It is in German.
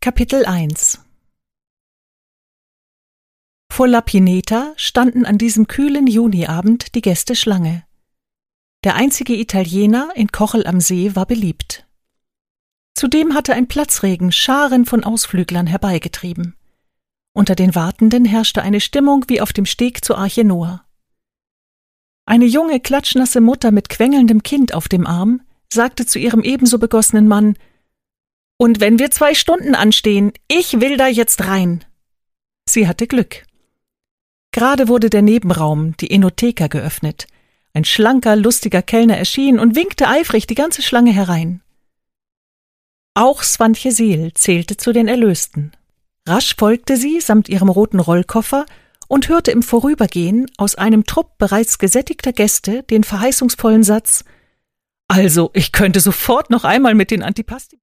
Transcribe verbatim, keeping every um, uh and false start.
Kapitel eins. Vor La Pineta standen an diesem kühlen Juniabend die Gäste Schlange. Der einzige Italiener in Kochel am See war beliebt. Zudem hatte ein Platzregen Scharen von Ausflüglern herbeigetrieben. Unter den Wartenden herrschte eine Stimmung wie auf dem Steg zur Arche Noah. Eine junge, klatschnasse Mutter mit quengelndem Kind auf dem Arm sagte zu ihrem ebenso begossenen Mann: »Und wenn wir zwei Stunden anstehen, ich will da jetzt rein.« Sie hatte Glück. Gerade wurde der Nebenraum, die Enotheka, geöffnet. Ein schlanker, lustiger Kellner erschien und winkte eifrig die ganze Schlange herein. Auch Swantje Seel zählte zu den Erlösten. Rasch folgte sie samt ihrem roten Rollkoffer und hörte im Vorübergehen aus einem Trupp bereits gesättigter Gäste den verheißungsvollen Satz: »Also, ich könnte sofort noch einmal mit den Antipasti